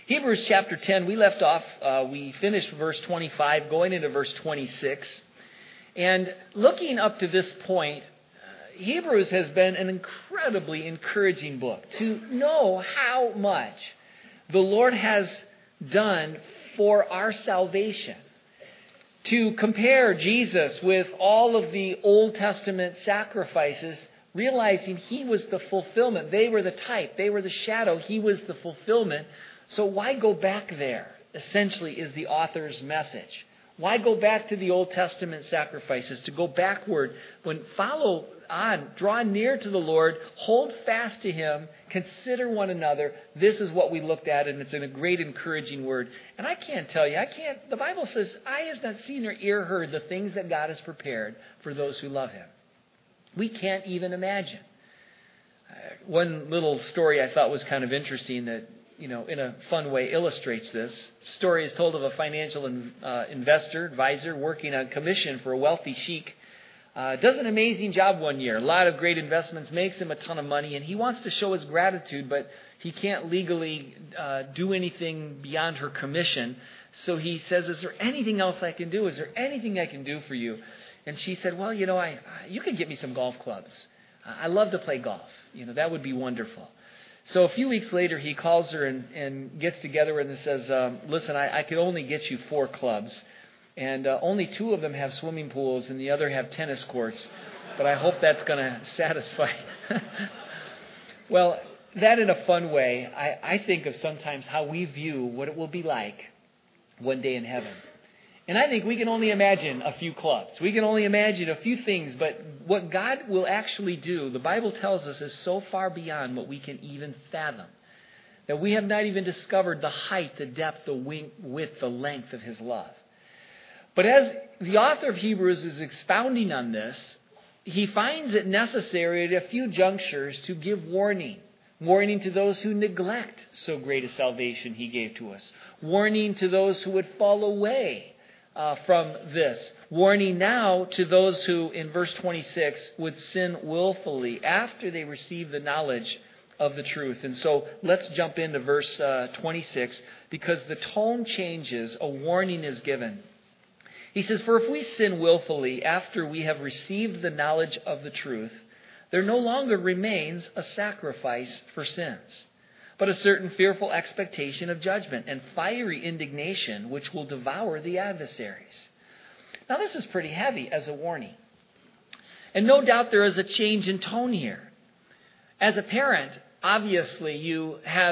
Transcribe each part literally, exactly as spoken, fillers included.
Hebrews chapter ten, we left off, uh, we finished verse twenty-five, going into verse twenty-six. And looking up to this point, uh, Hebrews has been an incredibly encouraging book to know how much the Lord has done for our salvation. To compare Jesus with all of the Old Testament sacrifices, realizing He was the fulfillment. They were the type. They were the shadow. He was the fulfillment. So why go back there, essentially, is the author's message. Why go back to the Old Testament sacrifices? To go backward, when follow on, draw near to the Lord, hold fast to Him, consider one another. This is what we looked at, and it's in a great encouraging word. And I can't tell you, I can't, the Bible says, eye has not seen or ear heard the things that God has prepared for those who love Him. We can't even imagine. Uh, one little story I thought was kind of interesting that, you know, in a fun way illustrates this. The story is told of a financial in, uh, investor, advisor, working on commission for a wealthy sheik. Uh, does an amazing job one year. A lot of great investments, makes him a ton of money, and he wants to show his gratitude, but he can't legally uh, do anything beyond her commission. So he says, is there anything else I can do? Is there anything I can do for you? And she said, well, you know, I you can get me some golf clubs. I love to play golf. You know, that would be wonderful. So a few weeks later, he calls her and, and gets together and says, um, listen, I, I could only get you four clubs. And uh, only two of them have swimming pools and the other have tennis courts. But I hope that's going to satisfy. Well, that in a fun way, I, I think of sometimes how we view what it will be like one day in heaven. And I think we can only imagine a few clubs. We can only imagine a few things. But what God will actually do, the Bible tells us, is so far beyond what we can even fathom. That we have not even discovered the height, the depth, the width, the length of His love. But as the author of Hebrews is expounding on this, he finds it necessary at a few junctures to give warning. Warning to those who neglect so great a salvation He gave to us. Warning to those who would fall away uh, from this. Warning now to those who, in verse twenty-six, would sin willfully after they receive the knowledge of the truth. And so let's jump into verse uh, twenty-six, because the tone changes, a warning is given. He says, for if we sin willfully after we have received the knowledge of the truth, there no longer remains a sacrifice for sins, but a certain fearful expectation of judgment and fiery indignation which will devour the adversaries. Now this is pretty heavy as a warning. And no doubt there is a change in tone here. As a parent, obviously you have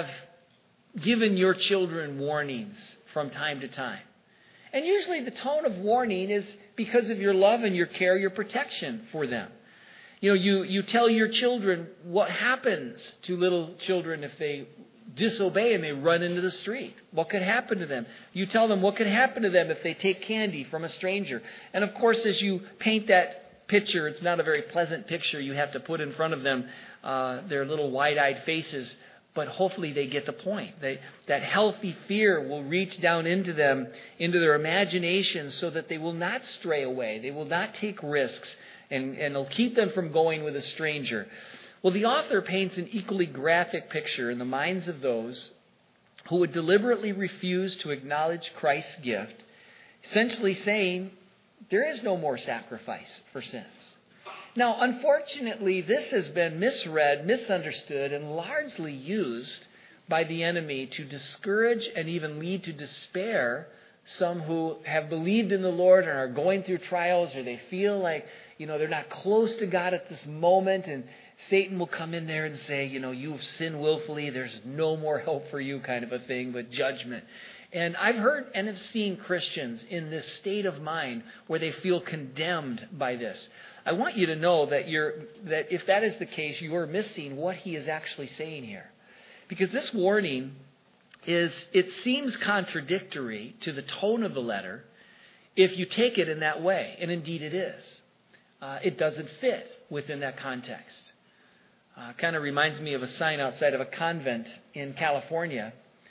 given your children warnings from time to time. And usually the tone of warning is because of your love and your care, your protection for them. You know, you, you tell your children what happens to little children if they disobey and they run into the street. What could happen to them? You tell them what could happen to them if they take candy from a stranger. And of course, as you paint that picture, it's not a very pleasant picture you have to put in front of them, uh, their little wide-eyed faces. But hopefully they get the point. They, that healthy fear will reach down into them, into their imagination, so that they will not stray away. They will not take risks, and, and it'll keep them from going with a stranger. Well, the author paints an equally graphic picture in the minds of those who would deliberately refuse to acknowledge Christ's gift, essentially saying, there is no more sacrifice for sins. Now, unfortunately, this has been misread, misunderstood, and largely used by the enemy to discourage and even lead to despair some who have believed in the Lord and are going through trials, or they feel like, you know, they're not close to God at this moment, and Satan will come in there and say, you know, you've sinned willfully, there's no more hope for you, kind of a thing, but judgment. And I've heard and have seen Christians in this state of mind where they feel condemned by this. I want you to know that you're that if that is the case, you are missing what he is actually saying here. Because this warning is, it seems contradictory to the tone of the letter if you take it in that way. And indeed it is. Uh, it doesn't fit within that context. Uh, kind of reminds me of a sign outside of a convent in California.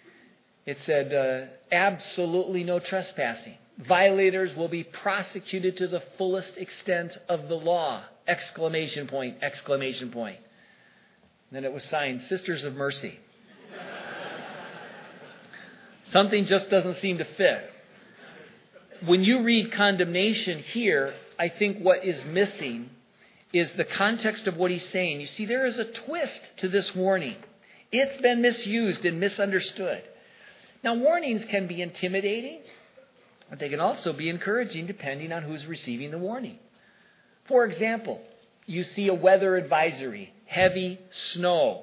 It said, uh, absolutely no trespassing. Violators will be prosecuted to the fullest extent of the law. Exclamation point, exclamation point. And then it was signed, Sisters of Mercy. Something just doesn't seem to fit. When you read condemnation here, I think what is missing is the context of what he's saying. You see, there is a twist to this warning. It's been misused and misunderstood. Now, warnings can be intimidating, but they can also be encouraging depending on who's receiving the warning. For example, you see a weather advisory, heavy snow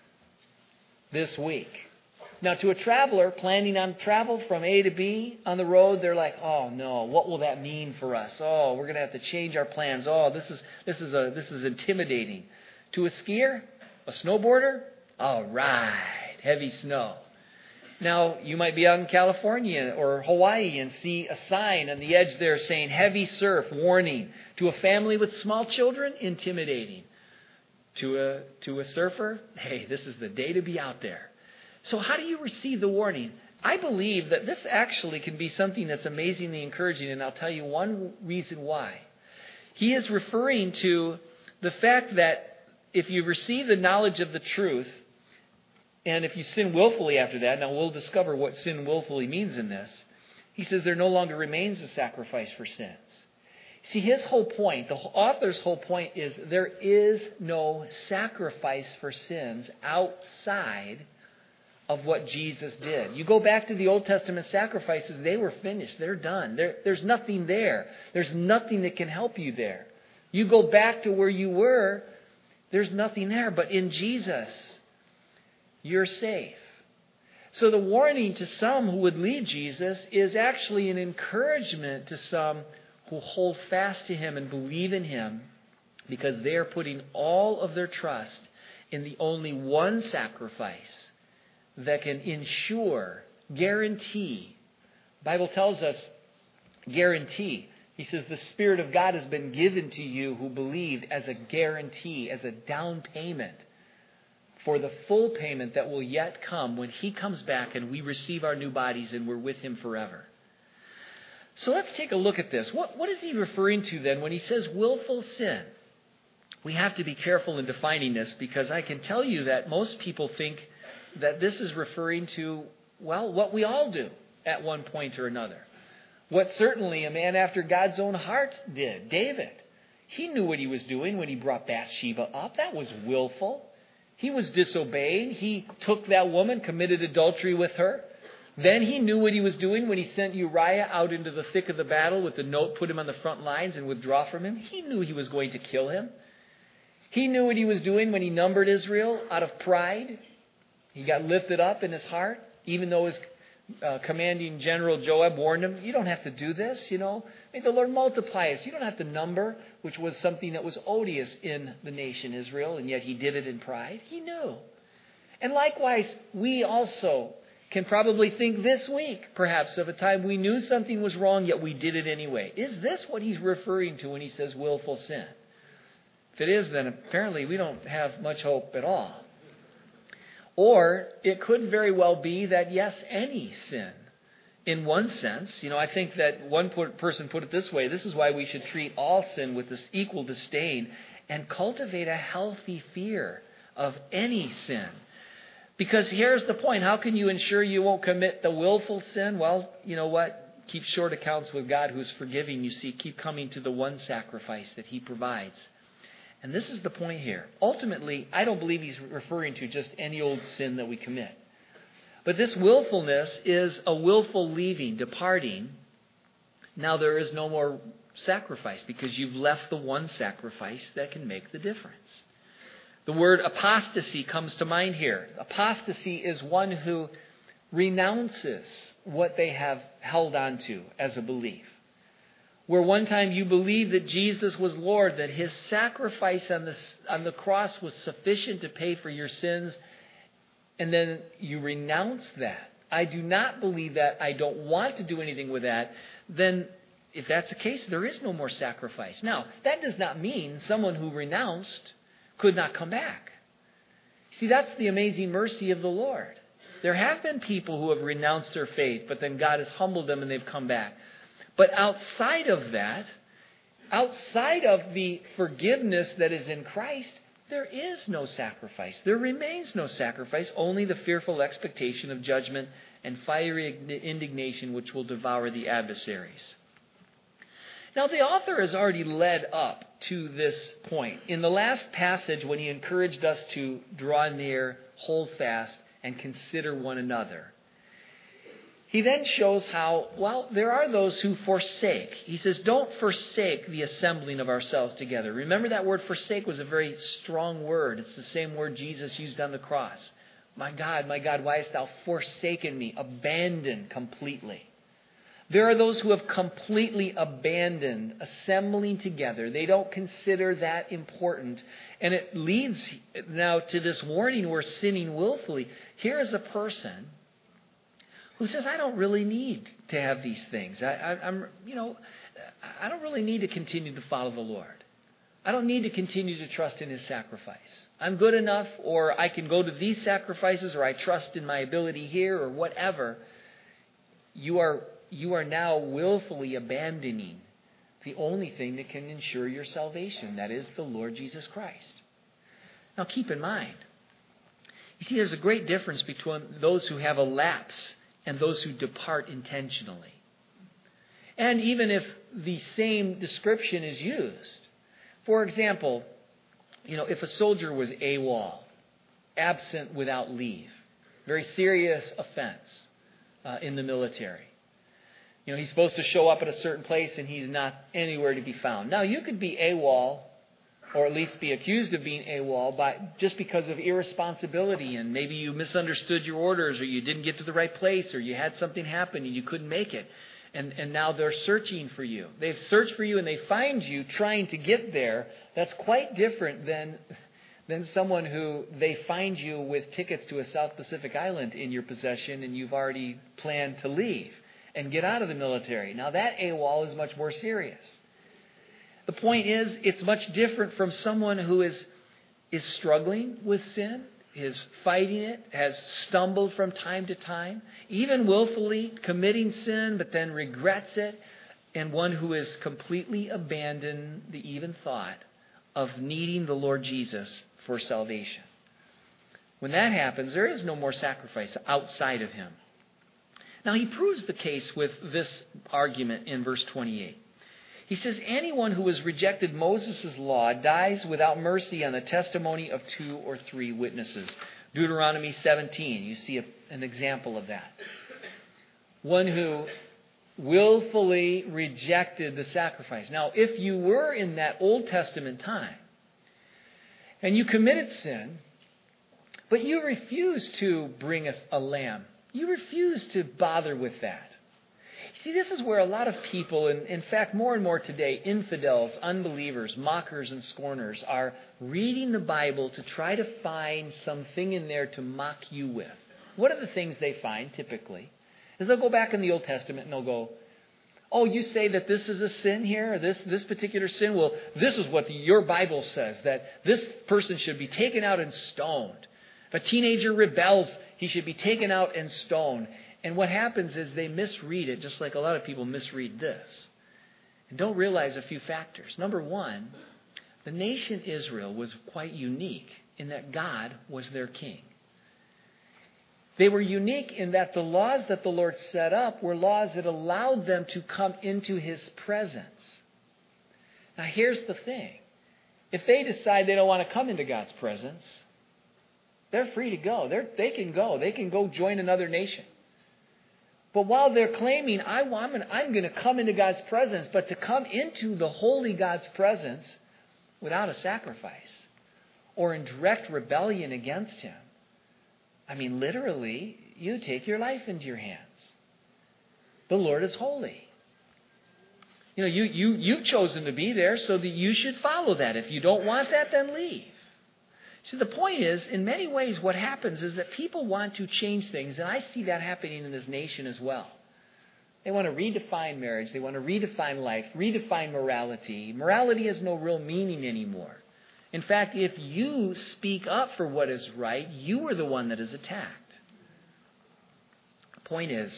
this week. Now, to a traveler planning on travel from A to B on the road, they're like, "Oh no, what will that mean for us? Oh, we're going to have to change our plans. Oh, this is this is a this is intimidating." To a skier, a snowboarder, all right, heavy snow. Now, you might be out in California or Hawaii and see a sign on the edge there saying heavy surf warning. To a family with small children, intimidating. To a to a surfer, hey, this is the day to be out there. So how do you receive the warning? I believe that this actually can be something that's amazingly encouraging, and I'll tell you one reason why. He is referring to the fact that if you receive the knowledge of the truth, and if you sin willfully after that, now we'll discover what sin willfully means in this, he says there no longer remains a sacrifice for sins. See, his whole point, the author's whole point is there is no sacrifice for sins outside of what Jesus did. You go back to the Old Testament sacrifices, they were finished. They're done. There, there's nothing there. There's nothing that can help you there. You go back to where you were, there's nothing there. But in Jesus, you're safe. So the warning to some who would leave Jesus is actually an encouragement to some who hold fast to Him and believe in Him because they are putting all of their trust in the only one sacrifice that can ensure, guarantee. The Bible tells us, guarantee. He says the Spirit of God has been given to you who believed as a guarantee, as a down payment for the full payment that will yet come when He comes back and we receive our new bodies and we're with Him forever. So let's take a look at this. What, what is he referring to then when he says willful sin? We have to be careful in defining this because I can tell you that most people think that this is referring to, well, what we all do at one point or another. What certainly a man after God's own heart did, David. He knew what he was doing when he brought Bathsheba up. That was willful. He was disobeying. He took that woman, committed adultery with her. Then he knew what he was doing when he sent Uriah out into the thick of the battle with the note, put him on the front lines and withdraw from him. He knew he was going to kill him. He knew what he was doing when he numbered Israel out of pride. He got lifted up in his heart, even though his uh, commanding general Joab warned him, you don't have to do this, you know. May the Lord multiply us. You don't have to number, which was something that was odious in the nation Israel, and yet he did it in pride. He knew. And likewise, we also can probably think this week, perhaps, of a time we knew something was wrong, yet we did it anyway. Is this what he's referring to when he says willful sin? If it is, then apparently we don't have much hope at all. Or it could very well be that, yes, any sin. In one sense, you know, I think that one person put it this way, this is why we should treat all sin with this equal disdain and cultivate a healthy fear of any sin. Because here's the point, how can you ensure you won't commit the willful sin? Well, you know what? Keep short accounts with God who's forgiving. You see, keep coming to the one sacrifice that He provides. And this is the point here. Ultimately, I don't believe he's referring to just any old sin that we commit. But this willfulness is a willful leaving, departing. Now there is no more sacrifice because you've left the one sacrifice that can make the difference. The word apostasy comes to mind here. Apostasy is one who renounces what they have held on to as a belief. Where one time you believed that Jesus was Lord, that His sacrifice on the, on the cross was sufficient to pay for your sins, and then you renounce that. I do not believe that. I don't want to do anything with that. Then, if that's the case, there is no more sacrifice. Now, that does not mean someone who renounced could not come back. See, that's the amazing mercy of the Lord. There have been people who have renounced their faith, but then God has humbled them and they've come back. But outside of that, outside of the forgiveness that is in Christ, there is no sacrifice. There remains no sacrifice, only the fearful expectation of judgment and fiery indignation which will devour the adversaries. Now, the author has already led up to this point. In the last passage, when he encouraged us to draw near, hold fast, and consider one another, he then shows how, well, there are those who forsake. He says, don't forsake the assembling of ourselves together. Remember, that word forsake was a very strong word. It's the same word Jesus used on the cross. My God, my God, why hast thou forsaken me? Abandoned completely. There are those who have completely abandoned assembling together. They don't consider that important. And it leads now to this warning, we're sinning willfully. Here is a person who says, I don't really need to have these things. I, I, I'm, you know, I don't really need to continue to follow the Lord. I don't need to continue to trust in His sacrifice. I'm good enough, or I can go to these sacrifices, or I trust in my ability here, or whatever. You are you are now willfully abandoning the only thing that can ensure your salvation, that is the Lord Jesus Christ. Now keep in mind, you see, there's a great difference between those who have a lapse and those who depart intentionally. And even if the same description is used, for example, you know, if a soldier was AWOL, absent without leave, very serious offense uh, in the military. You know, he's supposed to show up at a certain place and he's not anywhere to be found. Now, you could be AWOL, or at least be accused of being AWOL, by, just because of irresponsibility, and maybe you misunderstood your orders, or you didn't get to the right place, or you had something happen and you couldn't make it. And, and now they're searching for you. They've searched for you and they find you trying to get there. That's quite different than, than someone who they find you with tickets to a South Pacific island in your possession and you've already planned to leave and get out of the military. Now that AWOL is much more serious. The point is, it's much different from someone who is, is struggling with sin, is fighting it, has stumbled from time to time, even willfully committing sin, but then regrets it, and one who has completely abandoned the even thought of needing the Lord Jesus for salvation. When that happens, there is no more sacrifice outside of Him. Now, he proves the case with this argument in verse twenty-eight. He says, anyone who has rejected Moses' law dies without mercy on the testimony of two or three witnesses. Deuteronomy seventeen, you see a, an example of that. One who willfully rejected the sacrifice. Now, if you were in that Old Testament time and you committed sin, but you refused to bring a, a lamb, you refused to bother with that. See, this is where a lot of people, and in fact more and more today, infidels, unbelievers, mockers and scorners, are reading the Bible to try to find something in there to mock you with. What are the things they find typically? Is they'll go back in the Old Testament and they'll go, oh, you say that this is a sin here, or this, this particular sin? Well, this is what the, your Bible says, that this person should be taken out and stoned. If a teenager rebels, he should be taken out and stoned. And what happens is they misread it, just like a lot of people misread this, and don't realize a few factors. Number one, the nation Israel was quite unique in that God was their king. They were unique in that the laws that the Lord set up were laws that allowed them to come into His presence. Now here's the thing. If they decide they don't want to come into God's presence, they're free to go. They're, they can go. They can go join another nation. But while they're claiming, I, I'm going to come into God's presence, but to come into the holy God's presence without a sacrifice or in direct rebellion against Him, I mean, literally, you take your life into your hands. The Lord is holy. You know, you, you, you've chosen to be there, so that you should follow that. If you don't want that, then leave. See, the point is, in many ways, what happens is that people want to change things, and I see that happening in this nation as well. They want to redefine marriage. They want to redefine life, redefine morality. Morality has no real meaning anymore. In fact, if you speak up for what is right, you are the one that is attacked. The point is,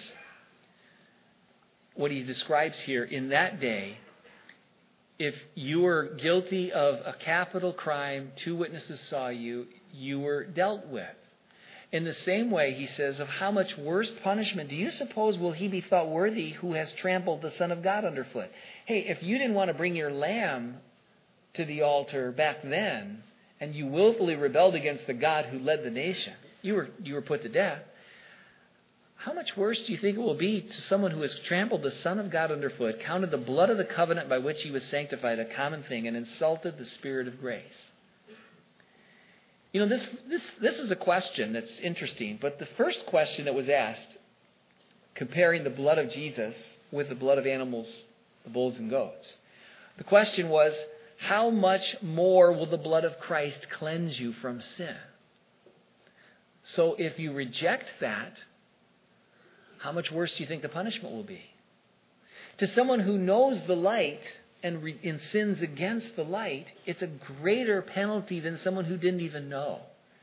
what he describes here, in that day, if you were guilty of a capital crime, two witnesses saw you, you were dealt with. In the same way, he says, of how much worse punishment do you suppose will he be thought worthy who has trampled the Son of God underfoot? Hey, if you didn't want to bring your lamb to the altar back then, and you willfully rebelled against the God who led the nation, you were you were put to death. How much worse do you think it will be to someone who has trampled the Son of God underfoot, counted the blood of the covenant by which he was sanctified a common thing, and insulted the Spirit of grace? You know, this, this, this is a question that's interesting, but the first question that was asked, comparing the blood of Jesus with the blood of animals, the bulls and goats, the question was, how much more will the blood of Christ cleanse you from sin? So if you reject that, how much worse do you think the punishment will be? To someone who knows the light and, re- and sins against the light, it's a greater penalty than someone who didn't even know.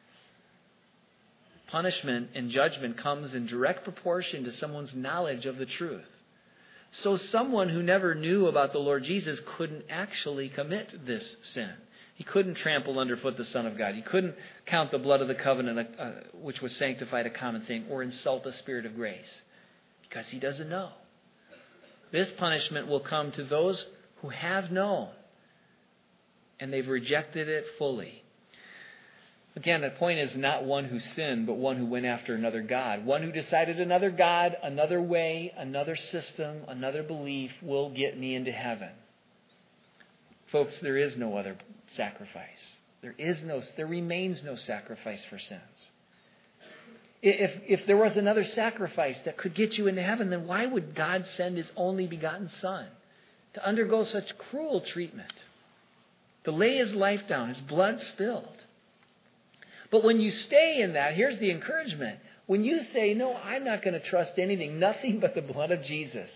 Punishment and judgment comes in direct proportion to someone's knowledge of the truth. So someone who never knew about the Lord Jesus couldn't actually commit this sin. He couldn't trample underfoot the Son of God. He couldn't count the blood of the covenant, uh, which was sanctified a common thing, or insult the Spirit of grace, because he doesn't know. This punishment will come to those who have known, and they've rejected it fully. Again, the point is not one who sinned, but one who went after another God. One who decided another God, another way, another system, another belief will get me into heaven. Folks, there is no other sacrifice. There is no, there remains no sacrifice for sins. If, if there was another sacrifice that could get you into heaven, then why would God send his only begotten Son to undergo such cruel treatment, to lay his life down, his blood spilled? But when you stay in that, here's the encouragement. When you say, no, I'm not going to trust anything, nothing but the blood of Jesus,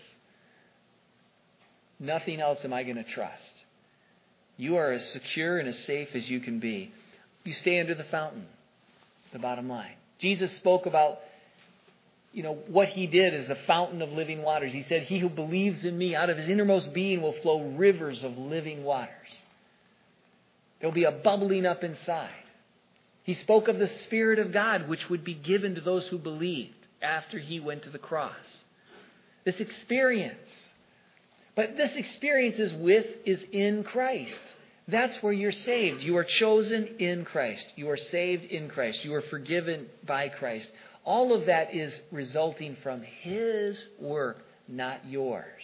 nothing else am I going to trust. You are as secure and as safe as you can be. You stay under the fountain, the bottom line. Jesus spoke about, you know, what he did is the fountain of living waters. He said, he who believes in me, out of his innermost being will flow rivers of living waters. There'll be a bubbling up inside. He spoke of the Spirit of God, which would be given to those who believed after he went to the cross. This experience. But this experience is with, is in Christ. That's where you're saved. You are chosen in Christ. You are saved in Christ. You are forgiven by Christ. All of that is resulting from his work, not yours.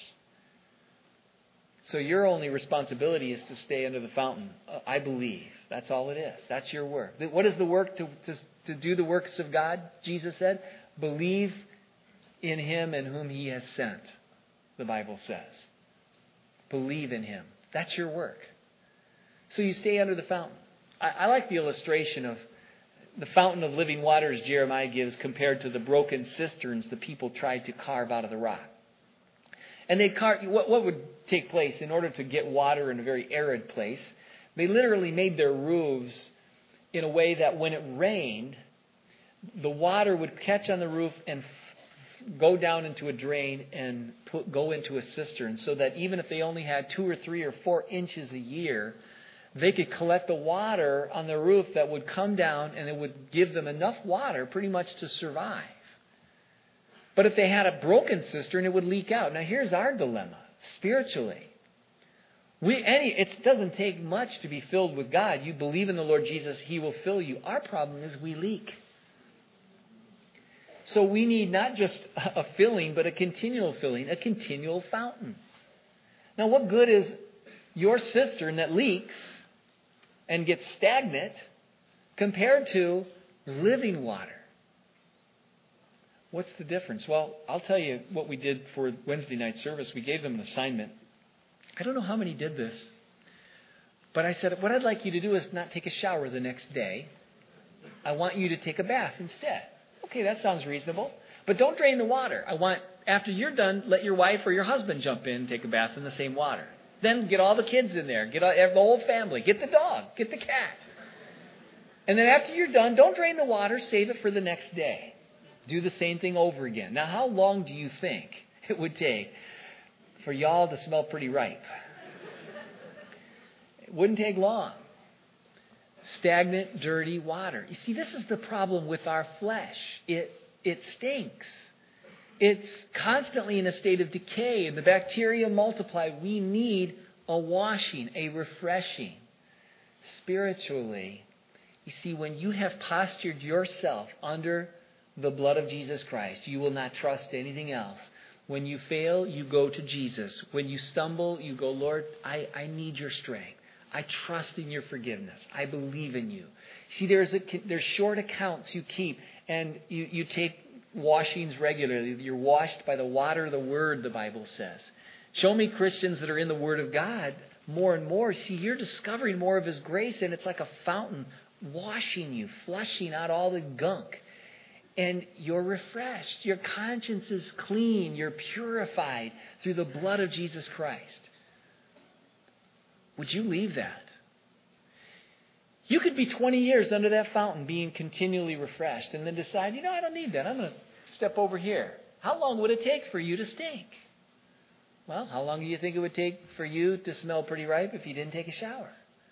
So your only responsibility is to stay under the fountain. I believe. That's all it is. That's your work. What is the work to, to, to do the works of God? Jesus said, believe in him and whom he has sent, the Bible says. Believe in him. That's your work. So you stay under the fountain. I, I like the illustration of the fountain of living waters Jeremiah gives compared to the broken cisterns the people tried to carve out of the rock. And they carved, what, what would take place in order to get water in a very arid place? They literally made their roofs in a way that when it rained, the water would catch on the roof and f- go down into a drain and put, go into a cistern, so that even if they only had two or three or four inches a year, they could collect the water on the roof that would come down, and it would give them enough water pretty much to survive. But if they had a broken cistern, it would leak out. Now here's our dilemma spiritually. We any it doesn't take much to be filled with God. You believe in the Lord Jesus, he will fill you. Our problem is we leak. So we need not just a filling, but a continual filling, a continual fountain. Now what good is your cistern that leaks and gets stagnant compared to living water? What's the difference? Well, I'll tell you what we did for Wednesday night service. We gave them an assignment. I don't know how many did this, but I said, what I'd like you to do is not take a shower the next day. I want you to take a bath instead. Okay, that sounds reasonable. But don't drain the water. I want, after you're done, let your wife or your husband jump in and take a bath in the same water. Then get all the kids in there. Get all, the whole family. Get the dog. Get the cat. And then after you're done, don't drain the water. Save it for the next day. Do the same thing over again. Now, how long do you think it would take for y'all to smell pretty ripe? It wouldn't take long. stagnant, dirty water. You see, this is the problem with our flesh. It, it stinks. It's constantly in a state of decay, and the bacteria multiply. We need a washing, a refreshing. Spiritually, you see, when you have postured yourself under the blood of Jesus Christ, you will not trust anything else. When you fail, you go to Jesus. When you stumble, you go, Lord, I, I need your strength. I trust in your forgiveness. I believe in you. See, there's a, there's short accounts you keep, and you, you take washings regularly. You're washed by the water of the Word, the Bible says. Show me Christians that are in the Word of God more and more. See, you're discovering more of His grace, and it's like a fountain washing you, flushing out all the gunk. And you're refreshed. Your conscience is clean. You're purified through the blood of Jesus Christ. Would you leave that? You could be twenty years under that fountain being continually refreshed and then decide, you know, I don't need that. I'm going to step over here. How long would it take for you to stink? Well, how long do you think it would take for you to smell pretty ripe if you didn't take a shower?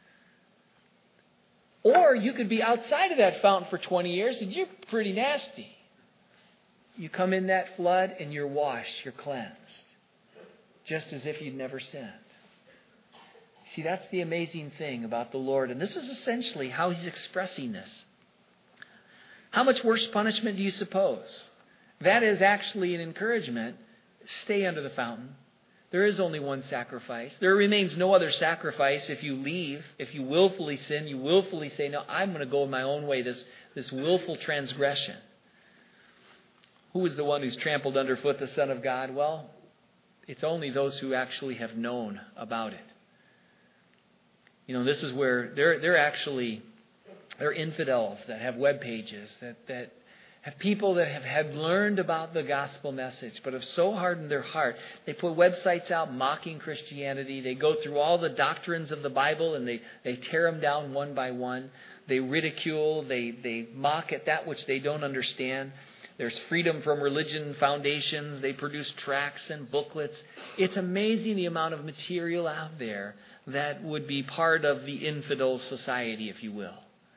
Or you could be outside of that fountain for twenty years and you're pretty nasty. You come in that flood and you're washed, you're cleansed. Just as if you'd never sinned. See, that's the amazing thing about the Lord. And this is essentially how He's expressing this. How much worse punishment do you suppose? That is actually an encouragement. Stay under the fountain. There is only one sacrifice. There remains no other sacrifice if you leave, if you willfully sin, you willfully say, no, I'm going to go my own way, this, this willful transgression. Who is the one who's trampled underfoot the Son of God? Well, it's only those who actually have known about it. You know, this is where they're, they're actually, they're infidels that have web pages, that, that have people that have had learned about the gospel message, but have so hardened their heart. They put websites out mocking Christianity. They go through all the doctrines of the Bible and they, they tear them down one by one. They ridicule, they, they mock at that which they don't understand. There's Freedom from Religion foundations. They produce tracts and booklets. It's amazing the amount of material out there that would be part of the infidel society, if you will.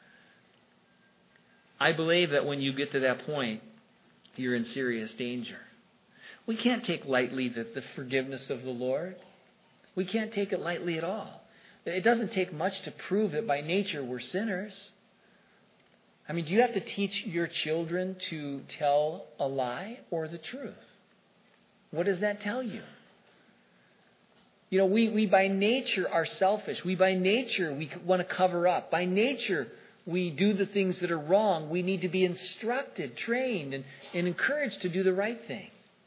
I believe that when you get to that point, you're in serious danger. We can't take lightly the, the forgiveness of the Lord. We can't take it lightly at all. It doesn't take much to prove that by nature we're sinners. I mean, do you have to teach your children to tell a lie or the truth? What does that tell you? You know, we, we by nature are selfish. We by nature, we want to cover up. By nature, we do the things that are wrong. We need to be instructed, trained, and, and encouraged to do the right thing.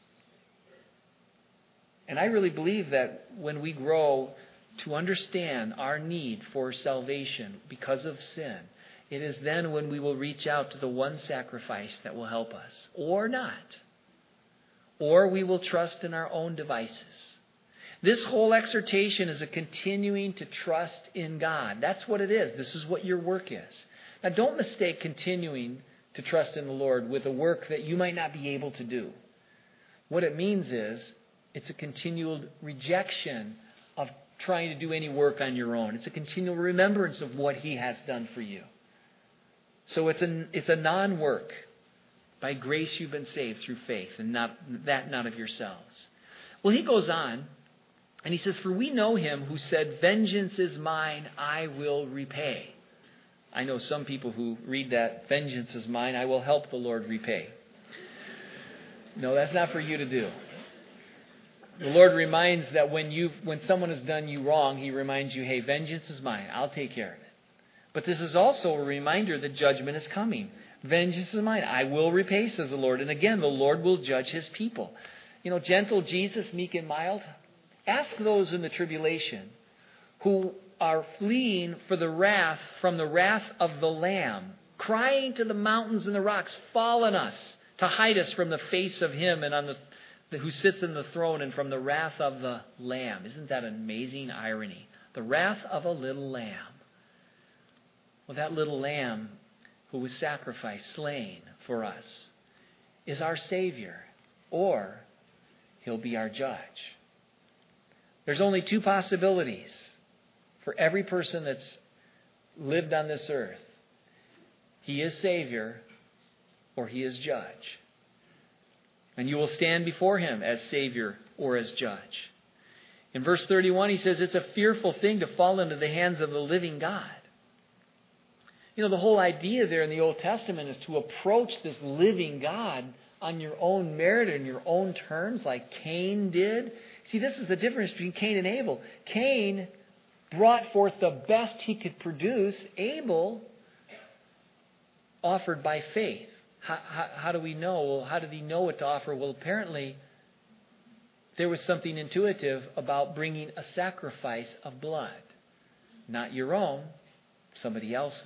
And I really believe that when we grow to understand our need for salvation because of sin, it is then when we will reach out to the one sacrifice that will help us, or not. Or we will trust in our own devices. This whole exhortation is a continuing to trust in God. That's what it is. This is what your work is. Now, don't mistake continuing to trust in the Lord with a work that you might not be able to do. What it means is it's a continual rejection of trying to do any work on your own. It's a continual remembrance of what He has done for you. So it's a, it's a non-work. By grace you've been saved through faith, and not that not of yourselves. Well, he goes on, and he says, for we know Him who said, vengeance is mine, I will repay. I know some people who read that, vengeance is mine, I will help the Lord repay. No, that's not for you to do. The Lord reminds that when you when someone has done you wrong, He reminds you, hey, vengeance is mine, I'll take care of it. But this is also a reminder that judgment is coming. Vengeance is mine, I will repay, says the Lord. And again, the Lord will judge His people. You know, gentle Jesus, meek and mild. Ask those in the tribulation who are fleeing for the wrath from the wrath of the Lamb, crying to the mountains and the rocks, fall on us to hide us from the face of Him and on the, the who sits in the throne and from the wrath of the Lamb. Isn't that an amazing irony? The wrath of a little lamb. Well, that little lamb who was sacrificed, slain for us, is our Savior, or He'll be our judge. There's only two possibilities for every person that's lived on this earth. He is Savior or He is Judge. And you will stand before Him as Savior or as Judge. In verse thirty-one, he says, it's a fearful thing to fall into the hands of the living God. You know, the whole idea there in the Old Testament is to approach this living God on your own merit and your own terms like Cain did. See, this is the difference between Cain and Abel. Cain brought forth the best he could produce. Abel offered by faith. How, how, how do we know? Well, how did he know what to offer? Well, apparently there was something intuitive about bringing a sacrifice of blood. Not your own, somebody else's.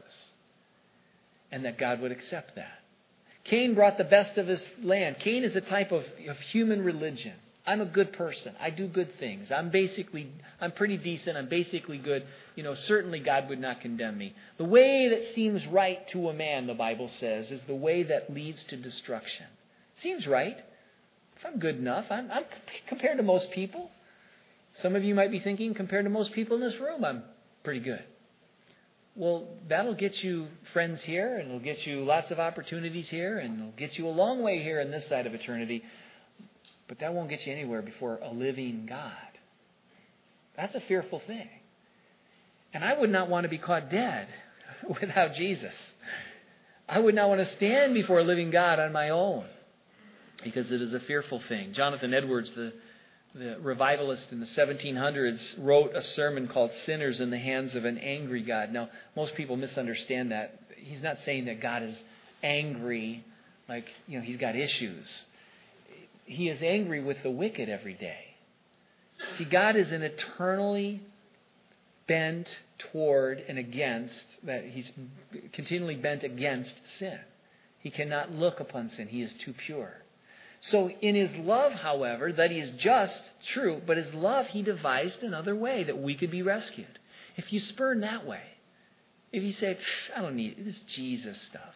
And that God would accept that. Cain brought the best of his land. Cain is a type of, of human religion. I'm a good person. I do good things. I'm basically, I'm pretty decent. I'm basically good. You know, certainly God would not condemn me. The way that seems right to a man, the Bible says, is the way that leads to destruction. Seems right. If I'm good enough, I'm, I'm compared to most people. Some of you might be thinking, compared to most people in this room, I'm pretty good. Well, that'll get you friends here, and it'll get you lots of opportunities here, and it'll get you a long way here on this side of eternity. But that won't get you anywhere before a living God. That's a fearful thing. And I would not want to be caught dead without Jesus. I would not want to stand before a living God on my own, because it is a fearful thing. Jonathan Edwards, the The revivalist in the seventeen hundreds, wrote a sermon called Sinners in the Hands of an Angry God. Now, most people misunderstand that. He's not saying that God is angry, like, you know, He's got issues. He is angry with the wicked every day. See, God is an eternally bent toward and against, that He's continually bent against sin. He cannot look upon sin. He is too pure. So in His love, however, that He is just, true, but His love He devised another way that we could be rescued. If you spurn that way, if you say, I don't need it, this is Jesus stuff,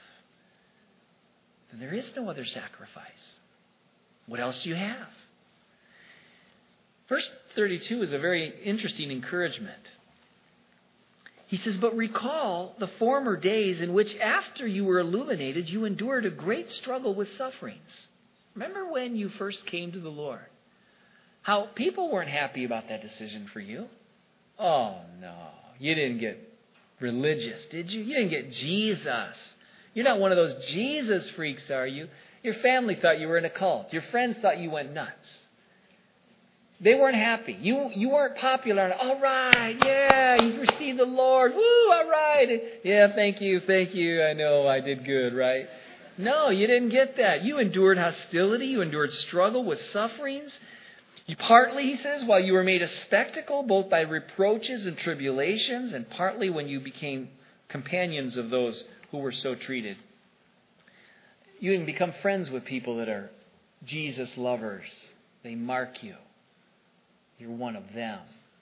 then there is no other sacrifice. What else do you have? Verse thirty-two is a very interesting encouragement. He says, but recall the former days in which after you were illuminated, you endured a great struggle with sufferings. Remember when you first came to the Lord? How people weren't happy about that decision for you. Oh, no. You didn't get religious, did you? You didn't get Jesus. You're not one of those Jesus freaks, are you? Your family thought you were in a cult. Your friends thought you went nuts. They weren't happy. You you weren't popular. All right, yeah, you received the Lord. Woo, all right. Yeah, thank you, thank you. I know I did good, right? No, you didn't get that. You endured hostility. You endured struggle with sufferings. You partly, he says, while you were made a spectacle, both by reproaches and tribulations, and partly when you became companions of those who were so treated. You can become friends with people that are Jesus lovers. They mark you. You're one of them.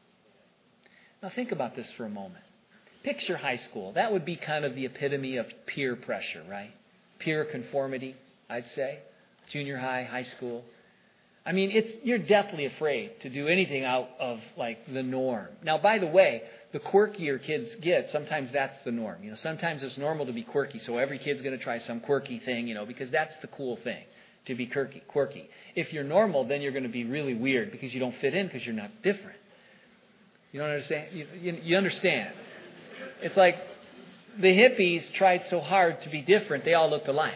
Now think about this for a moment. Picture high school. That would be kind of the epitome of peer pressure, right? Peer conformity, I'd say. Junior high, high school. I mean, it's you're deathly afraid to do anything out of like the norm. Now, by the way, the quirkier kids get, sometimes that's the norm. You know, sometimes it's normal to be quirky, so every kid's going to try some quirky thing, you know, because that's the cool thing, to be quirky. quirky. If you're normal, then you're going to be really weird because you don't fit in because you're not different. You don't understand? You, you, you understand? It's like the hippies tried so hard to be different, they all looked alike.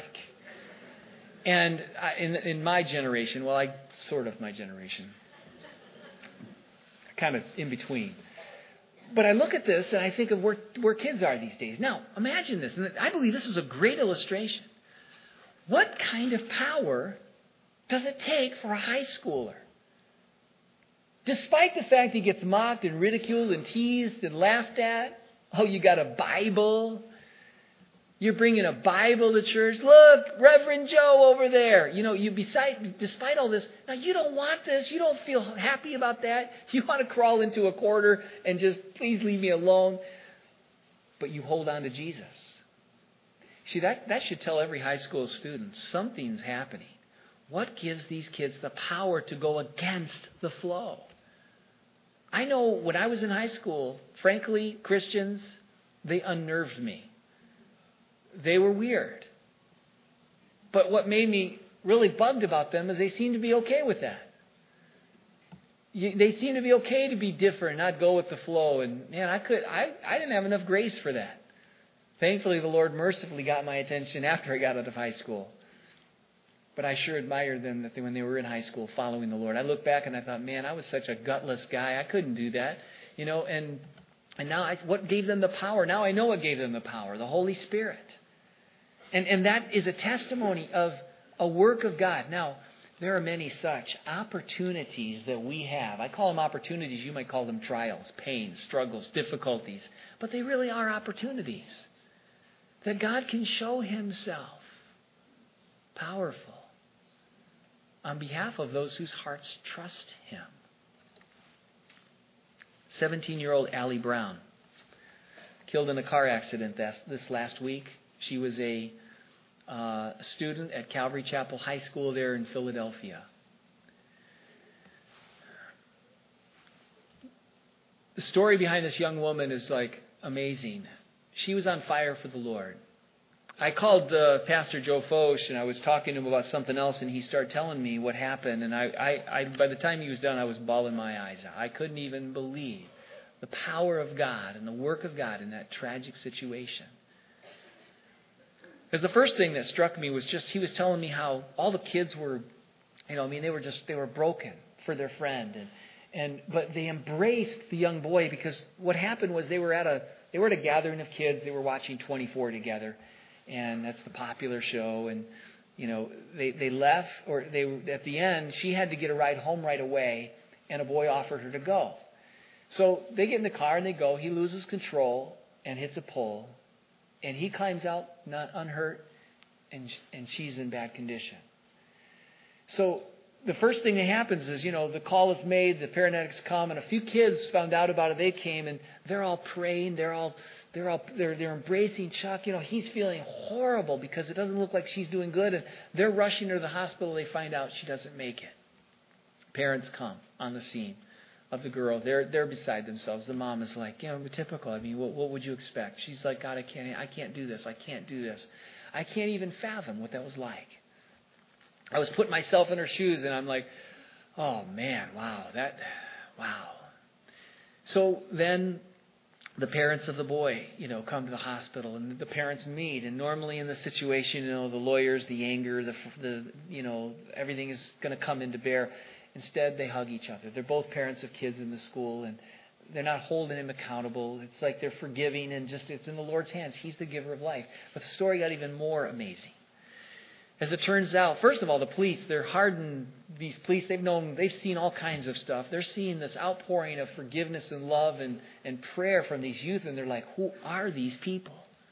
And I, in, in my generation, well, I sort of my generation, kind of in between. But I look at this and I think of where, where kids are these days. Now, imagine this. And I believe this is a great illustration. What kind of power does it take for a high schooler? Despite the fact he gets mocked and ridiculed and teased and laughed at. Oh, you got a Bible? You're bringing a Bible to church. Look, Reverend Joe over there. You know, you beside, despite all this, now you don't want this. You don't feel happy about that. You want to crawl into a corner and just, please leave me alone. But you hold on to Jesus. See, that, that should tell every high school student something's happening. What gives these kids the power to go against the flow? I know when I was in high school, frankly, Christians, They unnerved me. They were weird. But what made me really bugged about them is they seemed to be okay with that. You, they seemed to be okay to be different, not go with the flow. And man, I could, I, I didn't have enough grace for that. Thankfully, the Lord mercifully got my attention after I got out of high school. But I sure admired them that they, when they were in high school following the Lord. I look back and I thought, man, I was such a gutless guy. I couldn't do that. You know, and and now I, what gave them the power? Now I know what gave them the power, the Holy Spirit. And and that is a testimony of a work of God. Now, there are many such opportunities that we have. I call them opportunities. You might call them trials, pains, struggles, difficulties. But they really are opportunities that God can show himself powerful on behalf of those whose hearts trust him. seventeen-year-old Allie Brown, killed in a car accident this, this last week. She was a uh, student at Calvary Chapel High School there in Philadelphia. The story behind this young woman is like amazing. She was on fire for the Lord. I called uh, Pastor Joe Foch, and I was talking to him about something else, and he started telling me what happened. And I, I, I, by the time he was done, I was bawling my eyes out. I couldn't even believe the power of God and the work of God in that tragic situation. Because the first thing that struck me was just he was telling me how all the kids were, you know, I mean, they were just they were broken for their friend, and and but they embraced the young boy because what happened was they were at a they were at a gathering of kids. They were watching twenty-four together. And that's the popular show. And, you know, they, they left, or they at the end, she had to get a ride home right away, and a boy offered her to go. So they get in the car and they go. He loses control and hits a pole. And he climbs out, not unhurt, and, and she's in bad condition. So the first thing that happens is, you know, the call is made, the paramedics come, and a few kids found out about it. They came, and they're all praying. They're all... They're, all, they're they're embracing Chuck. You know, he's feeling horrible because it doesn't look like she's doing good. And they're rushing her to the hospital. They find out she doesn't make it. Parents come on the scene of the girl. They're they're beside themselves. The mom is like, you know, typical. I mean, what, what would you expect? She's like, God, I can't I can't do this. I can't do this. I can't even fathom what that was like. I was putting myself in her shoes, and I'm like, oh man, wow, that, wow. So then the parents of the boy, you know, come to the hospital, and the parents meet. And normally in the situation, you know, the lawyers, the anger, the, the you know, everything is going to come into bear. Instead, they hug each other. They're both parents of kids in the school, and they're not holding him accountable. It's like they're forgiving, and just it's in the Lord's hands. He's the giver of life. But the story got even more amazing. As it turns out, first of all, the police, they're hardened. These police, they've known, they've seen all kinds of stuff. They're seeing this outpouring of forgiveness and love and, and prayer from these youth, and they're like, who are these people?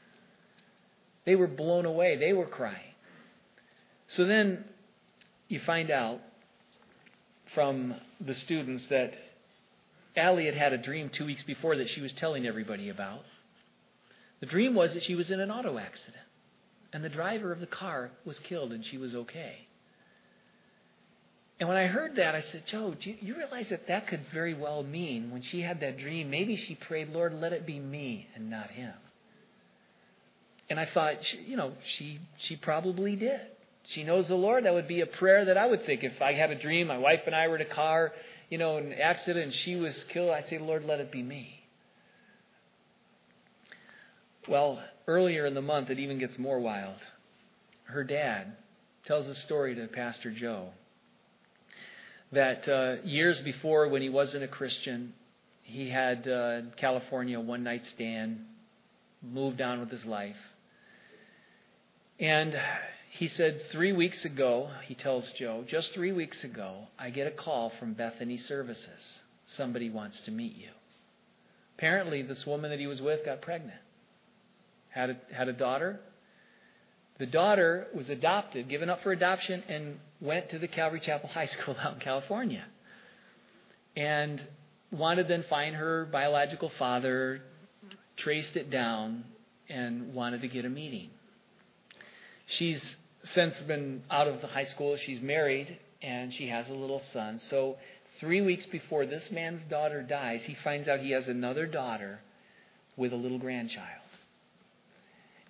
They were blown away. They were crying. So then you find out from the students that Allie had had a dream two weeks before that she was telling everybody about. The dream was that she was in an auto accident. And the driver of the car was killed, and she was okay. And when I heard that, I said, Joe, do you, you realize that that could very well mean when she had that dream, maybe she prayed, Lord, let it be me and not him. And I thought, you know, she she probably did. She knows the Lord. That would be a prayer that I would think. If I had a dream, my wife and I were in a car, you know, in an accident, and she was killed, I'd say, Lord, let it be me. Well, earlier in the month, it even gets more wild. Her dad tells a story to Pastor Joe that uh, years before, when he wasn't a Christian, he had uh, in California a one-night stand, moved on with his life. And he said, three weeks ago, he tells Joe, just three weeks ago, I get a call from Bethany Services. Somebody wants to meet you. Apparently, this woman that he was with got pregnant. Had a, had a daughter. The daughter was adopted, given up for adoption, and went to the Calvary Chapel High School out in California. And wanted to then find her biological father, traced it down, and wanted to get a meeting. She's since been out of the high school. She's married, and she has a little son. So three weeks before this man's daughter dies, he finds out he has another daughter with a little grandchild.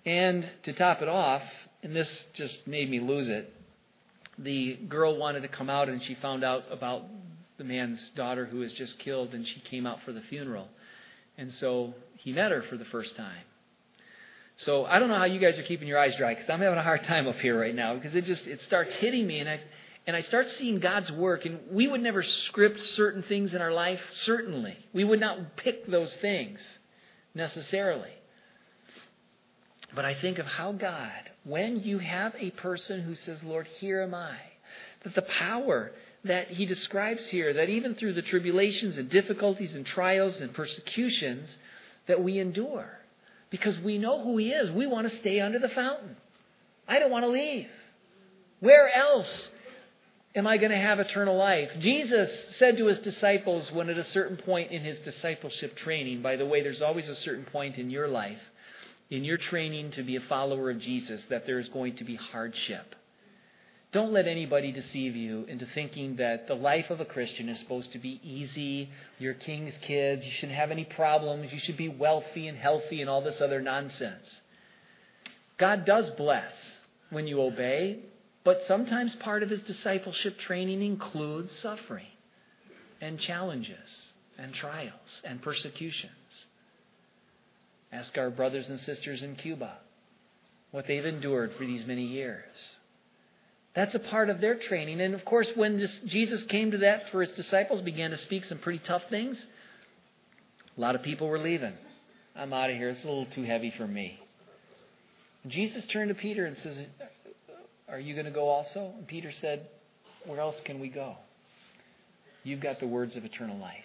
And to top it off, and this just made me lose it, the girl wanted to come out and she found out about the man's daughter who was just killed, and she came out for the funeral. And so he met her for the first time. So I don't know how you guys are keeping your eyes dry, because I'm having a hard time up here right now, because it just it starts hitting me, and I and I start seeing God's work. And we would never script certain things in our life, certainly. We would not pick those things necessarily. But I think of how God, when you have a person who says, Lord, here am I, that the power that he describes here, that even through the tribulations and difficulties and trials and persecutions that we endure, because we know who he is. We want to stay under the fountain. I don't want to leave. Where else am I going to have eternal life? Jesus said to his disciples when at a certain point in his discipleship training, by the way, there's always a certain point in your life, in your training to be a follower of Jesus, that there is going to be hardship. Don't let anybody deceive you into thinking that the life of a Christian is supposed to be easy. You're king's kids. You shouldn't have any problems. You should be wealthy and healthy and all this other nonsense. God does bless when you obey, but sometimes part of his discipleship training includes suffering and challenges and trials and persecutions. Ask our brothers and sisters in Cuba what they've endured for these many years. That's a part of their training. And of course, when this, Jesus came to that for his disciples, began to speak some pretty tough things, a lot of people were leaving. I'm out of here. It's a little too heavy for me. And Jesus turned to Peter and says, are you going to go also? And Peter said, where else can we go? You've got the words of eternal life.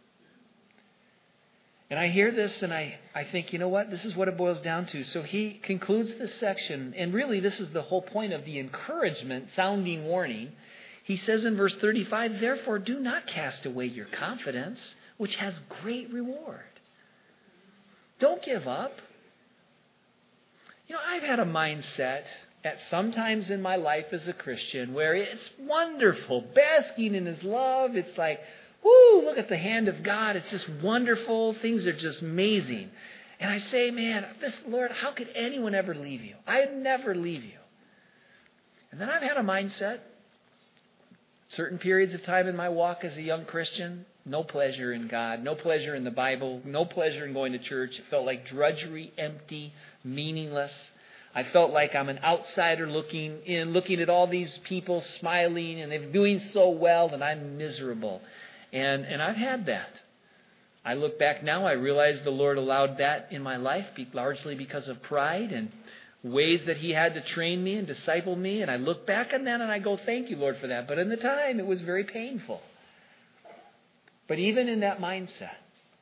And I hear this and I, I think, you know what? This is what it boils down to. So he concludes this section. And really, this is the whole point of the encouragement, sounding warning. He says in verse thirty-five, therefore do not cast away your confidence, which has great reward. Don't give up. You know, I've had a mindset at sometimes in my life as a Christian where it's wonderful, basking in his love. It's like, woo, look at the hand of God. It's just wonderful. Things are just amazing. And I say, man, this Lord, how could anyone ever leave you? I'd never leave you. And then I've had a mindset, certain periods of time in my walk as a young Christian, no pleasure in God, no pleasure in the Bible, no pleasure in going to church. It felt like drudgery, empty, meaningless. I felt like I'm an outsider looking in, looking at all these people smiling and they're doing so well, and I'm miserable. And and I've had that. I look back now, I realize the Lord allowed that in my life largely because of pride and ways that he had to train me and disciple me. And I look back on that and I go, thank you, Lord, for that. But in the time, it was very painful. But even in that mindset,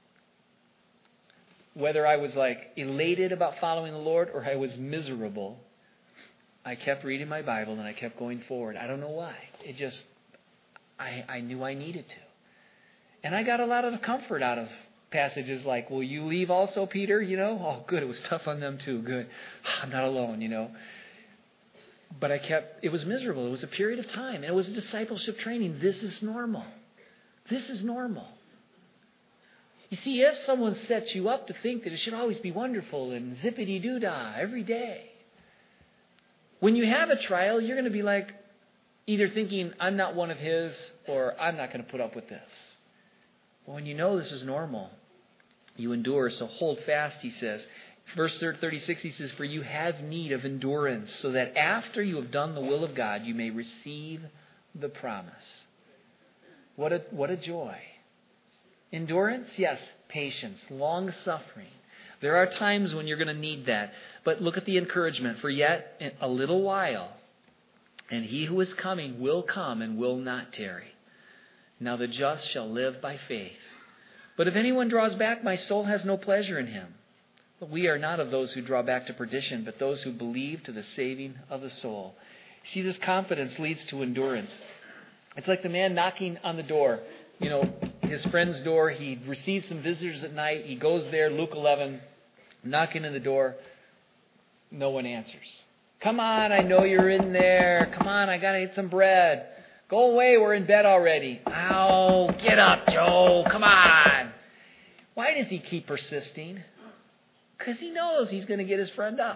whether I was like elated about following the Lord or I was miserable, I kept reading my Bible and I kept going forward. I don't know why. It just, I, I knew I needed to. And I got a lot of comfort out of passages like, will you leave also, Peter? You know, oh, good. It was tough on them too. Good. I'm not alone, you know. But I kept, it was miserable. It was a period of time. And it was a discipleship training. This is normal. This is normal. You see, if someone sets you up to think that it should always be wonderful and zippity-doo-dah every day, when you have a trial, you're going to be like either thinking, I'm not one of his, or I'm not going to put up with this. But when you know this is normal, you endure. So hold fast, he says. Verse thirty-six, he says, for you have need of endurance, so that after you have done the will of God, you may receive the promise. What a, what a joy. Endurance, yes. Patience, long suffering. There are times when you're going to need that. But look at the encouragement. For yet a little while, and he who is coming will come and will not tarry. Now the just shall live by faith. But if anyone draws back, my soul has no pleasure in him. But we are not of those who draw back to perdition, but those who believe to the saving of the soul. See, this confidence leads to endurance. It's like the man knocking on the door. You know, his friend's door. He receives some visitors at night. He goes there, Luke eleven, knocking on the door. No one answers. Come on, I know you're in there. Come on, I got to eat some bread. Go away, we're in bed already. Ow, get up, Joe. Come on. Why does he keep persisting? Because he knows he's going to get his friend up.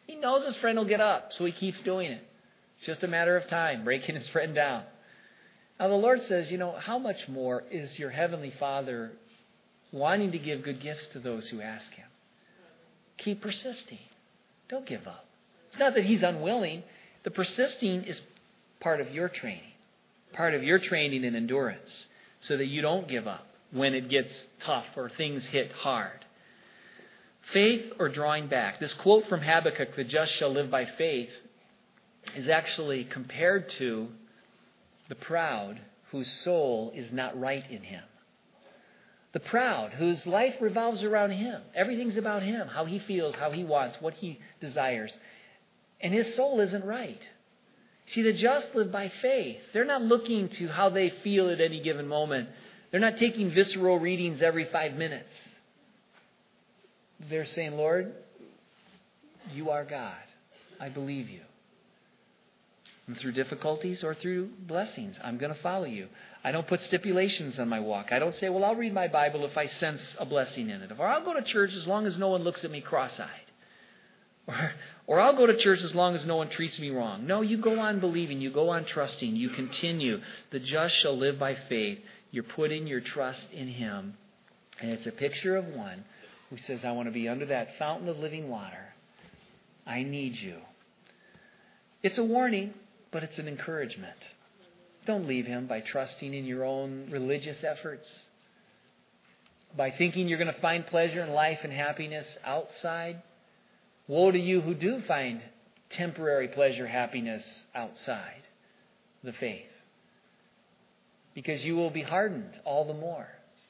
He knows his friend will get up, so he keeps doing it. It's just a matter of time, breaking his friend down. Now the Lord says, you know, how much more is your Heavenly Father wanting to give good gifts to those who ask Him? Keep persisting. Don't give up. It's not that He's unwilling. The persisting is part of your training, part of your training and endurance, so that you don't give up when it gets tough or things hit hard. Faith or drawing back. This quote from Habakkuk, the just shall live by faith, is actually compared to the proud whose soul is not right in him. The proud whose life revolves around him. Everything's about him, how he feels, how he wants, what he desires. And his soul isn't right. See, the just live by faith. They're not looking to how they feel at any given moment. They're not taking visceral readings every five minutes. They're saying, Lord, you are God. I believe you. And through difficulties or through blessings, I'm going to follow you. I don't put stipulations on my walk. I don't say, well, I'll read my Bible if I sense a blessing in it. Or I'll go to church as long as no one looks at me cross-eyed. Or, or I'll go to church as long as no one treats me wrong. No, you go on believing. You go on trusting. You continue. The just shall live by faith. You're putting your trust in Him. And it's a picture of one who says, I want to be under that fountain of living water. I need you. It's a warning, but it's an encouragement. Don't leave Him by trusting in your own religious efforts, by thinking you're going to find pleasure in life and happiness outside. Woe to you who do find temporary pleasure, happiness outside the faith, because you will be hardened all the more.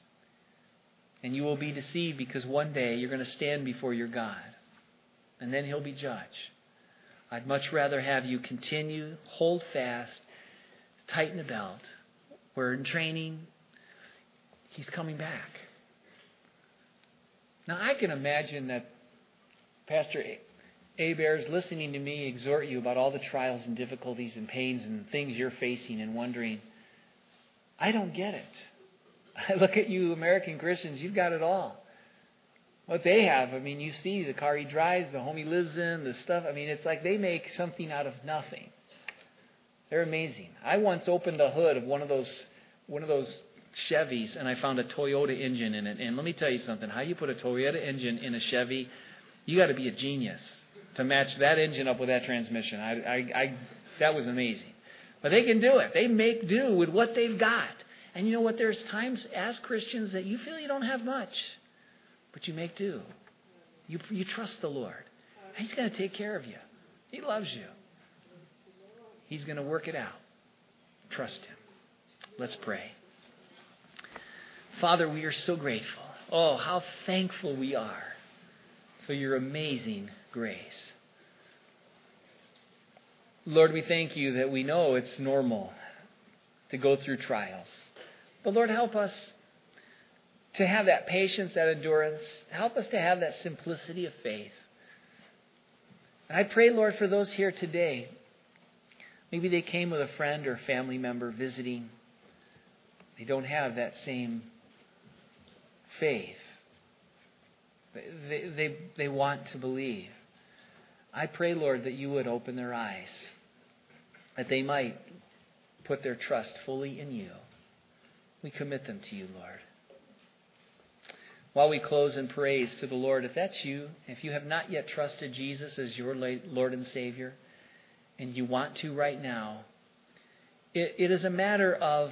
And you will be deceived because one day you're going to stand before your God, and then He'll be judge. I'd much rather have you continue, hold fast, tighten the belt. We're in training. He's coming back. Now I can imagine that Pastor Hebert's listening to me exhort you about all the trials and difficulties and pains and things you're facing and wondering, I don't get it. I look at you American Christians, you've got it all. What they have, I mean, you see the car he drives, the home he lives in, the stuff. I mean, it's like they make something out of nothing. They're amazing. I once opened the hood of one of those one of those Chevys, and I found a Toyota engine in it. And let me tell you something. How you put a Toyota engine in a Chevy, you got to be a genius to match that engine up with that transmission. I, I, I, that was amazing. But they can do it. They make do with what they've got. And you know what? There's times as Christians that you feel you don't have much, but you make do. You, you trust the Lord. He's going to take care of you. He loves you. He's going to work it out. Trust Him. Let's pray. Father, we are so grateful. Oh, how thankful we are for your amazing grace. Lord, we thank you that we know it's normal to go through trials. But Lord, help us to have that patience, that endurance. Help us to have that simplicity of faith. And I pray, Lord, for those here today. Maybe they came with a friend or family member visiting. They don't have that same faith. They, they, they want to believe. I pray, Lord, that you would open their eyes, that they might put their trust fully in you. We commit them to you, Lord. While we close in praise to the Lord, if that's you, if you have not yet trusted Jesus as your Lord and Savior, and you want to right now, it, it is a matter of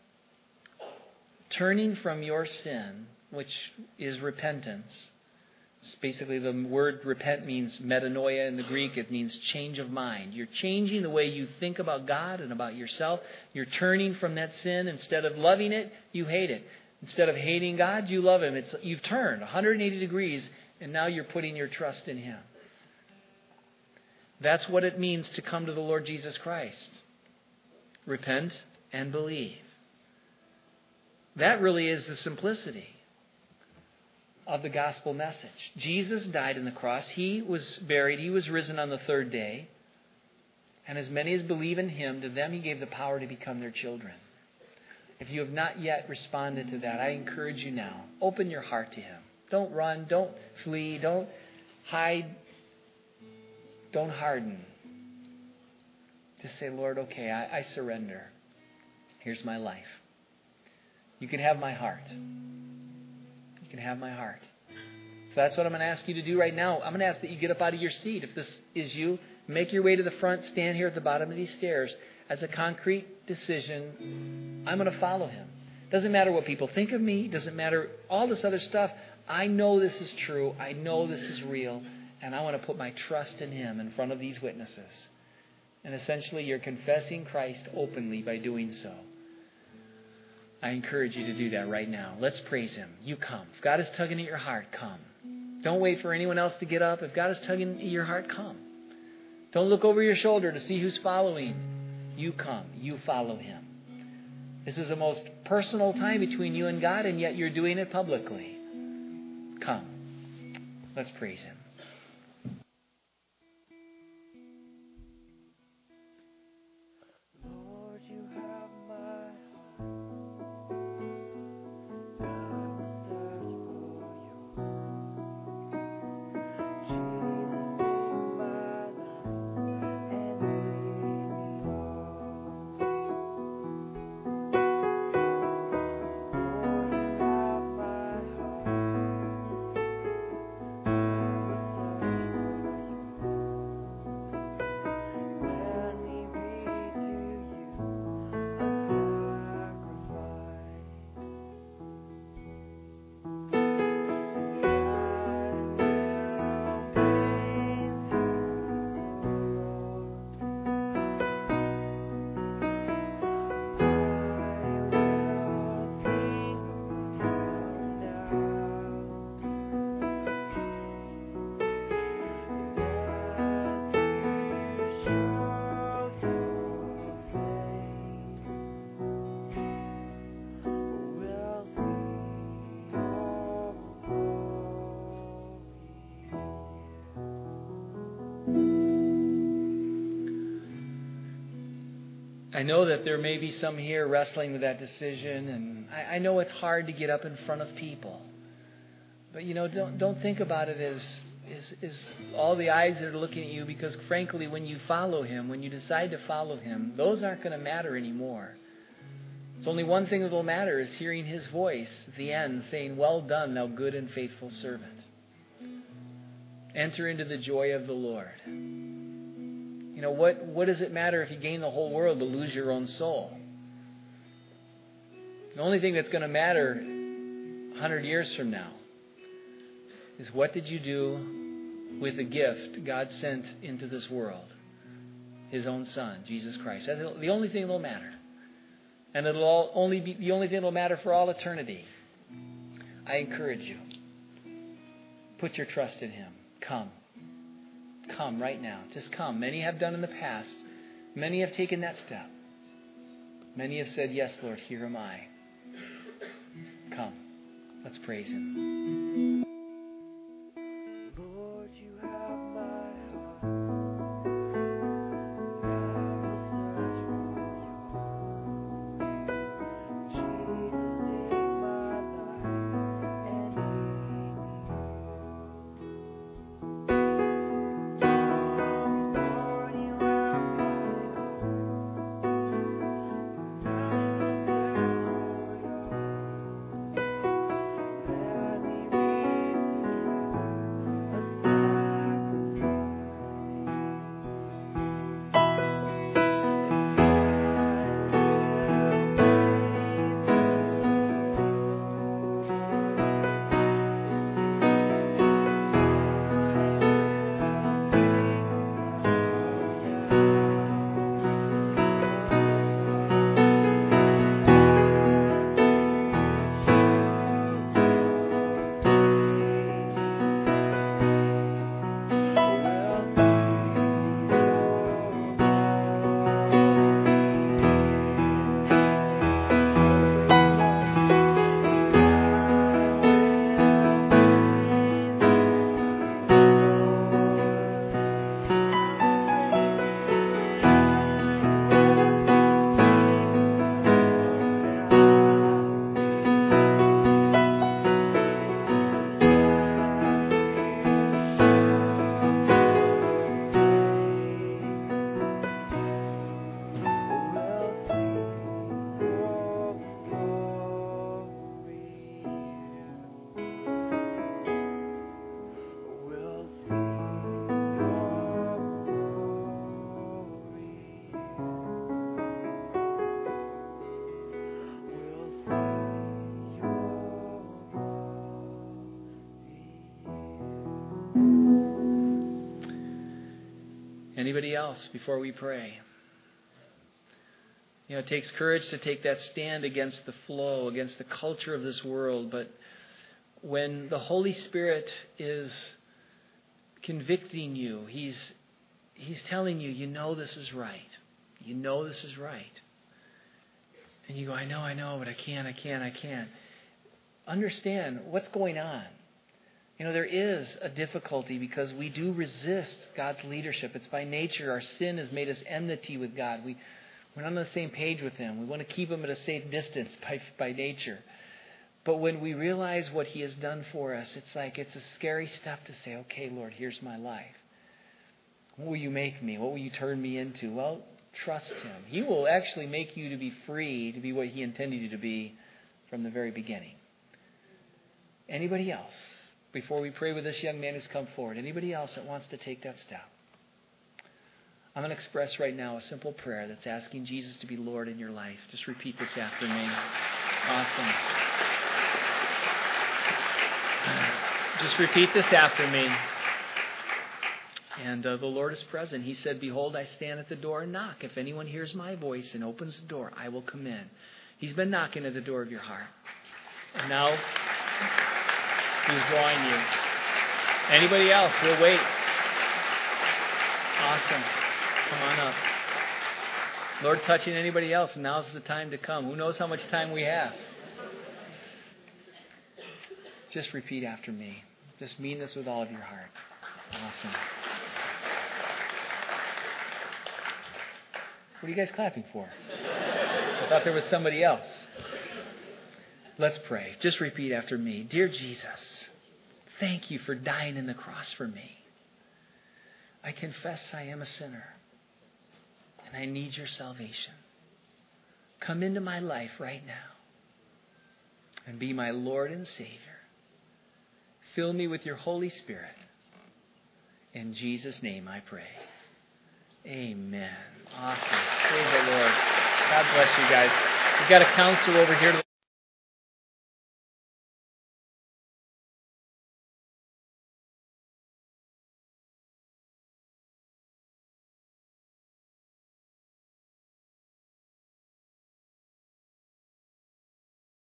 turning from your sin, which is repentance. It's basically, the word repent means metanoia in the Greek. It means change of mind. You're changing the way you think about God and about yourself. You're turning from that sin. Instead of loving it, you hate it. Instead of hating God, you love Him. It's, you've turned one hundred eighty degrees, and now you're putting your trust in Him. That's what it means to come to the Lord Jesus Christ. Repent and believe. That really is the simplicity of the gospel message. Jesus died on the cross. He was buried. He was risen on the third day. And as many as believe in Him, to them He gave the power to become their children. If you have not yet responded to that, I encourage you now. Open your heart to Him. Don't run. Don't flee. Don't hide. Don't harden. Just say, Lord, okay, I, I surrender. Here's my life. You can have my heart. You can have my heart. So that's what I'm going to ask you to do right now. I'm going to ask that you get up out of your seat. If this is you, make your way to the front, stand here at the bottom of these stairs as a concrete decision. I'm going to follow him. Doesn't matter what people think of me. Doesn't matter all this other stuff. I know this is true. I know this is real. And I want to put my trust in him in front of these witnesses. And essentially, you're confessing Christ openly by doing so. I encourage you to do that right now. Let's praise him. You come. If God is tugging at your heart, come. Don't wait for anyone else to get up. If God is tugging at your heart, come. Don't look over your shoulder to see who's following. You come. You follow him. This is the most personal time between you and God, and yet you're doing it publicly. Come. Let's praise him. I know that there may be some here wrestling with that decision, and I, I know it's hard to get up in front of people. But, you know, don't don't think about it as, as, as all the eyes that are looking at you, because, frankly, when you follow him, when you decide to follow him, those aren't going to matter anymore. It's only one thing that will matter, is hearing his voice at the end saying, "Well done, thou good and faithful servant. Enter into the joy of the Lord." You know, what, what does it matter if you gain the whole world to lose your own soul? The only thing that's going to matter a hundred years from now is, what did you do with the gift God sent into this world? His own Son, Jesus Christ. That's the only thing that will matter. And it'll all only be the only thing that will matter for all eternity. I encourage you. Put your trust in him. Come. Come right now. Just come. Many have done in the past. Many have taken that step. Many have said, "Yes, Lord, here am I." Come. Let's praise him. Lord, you have my heart. I will search for you. Jesus, take my life and lead me on. Lord, you have my heart. I'm a servant for yours. Let me read Anybody else before we pray? You know, it takes courage to take that stand against the flow, against the culture of this world. But when the Holy Spirit is convicting you, He's He's telling you, you know this is right. You know this is right. And you go, I know, I know, but I can't, I can't, I can't. Understand what's going on. You know, there is a difficulty because we do resist God's leadership. It's by nature. Our sin has made us enmity with God. We, we're not on the same page with Him. We want to keep Him at a safe distance by, by nature. But when we realize what He has done for us, it's like it's a scary step to say, okay, Lord, here's my life. What will you make me? What will you turn me into? Well, trust Him. He will actually make you to be free, to be what He intended you to be from the very beginning. Anybody else? Before we pray with this young man who's come forward, anybody else that wants to take that step? I'm going to express right now a simple prayer that's asking Jesus to be Lord in your life. Just repeat this after me. Awesome. Just repeat this after me. And uh, the Lord is present. He said, behold, I stand at the door and knock. If anyone hears my voice and opens the door, I will come in. He's been knocking at the door of your heart. And now He's drawing you. Anybody else? We'll wait. Awesome. Come on up. Lord, touching anybody else, now's the time to come. Who knows how much time we have? Just repeat after me. Just mean this with all of your heart. Awesome. What are you guys clapping for? I thought there was somebody else. Let's pray. Just repeat after me. Dear Jesus, thank you for dying on the cross for me. I confess I am a sinner and I need your salvation. Come into my life right now and be my Lord and Savior. Fill me with your Holy Spirit. In Jesus' name I pray. Amen. Awesome. Praise the Lord. God bless you guys. We've got a counselor over here.